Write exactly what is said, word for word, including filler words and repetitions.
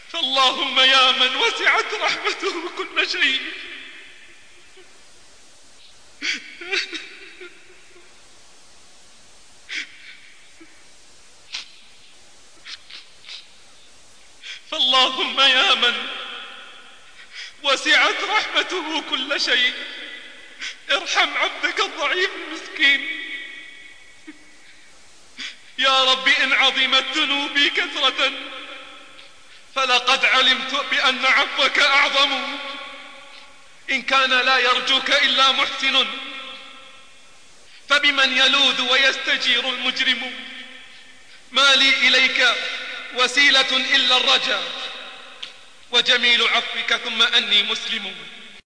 فاللهم يا من وسعت رحمته كل شيء، فاللهم يا من وسعت رحمته كل شيء، ارحم عبدك الضعيف المسكين. يا رب إن عظمت ذنوبي كثرة فلقد علمت بأن عفوك أعظم. إن كان لا يرجوك إلا محسن فبمن يلوذ ويستجير المجرم. ما لي إليك وسيلة إلا الرجاء وجميل عفوك ثم أني مسلم.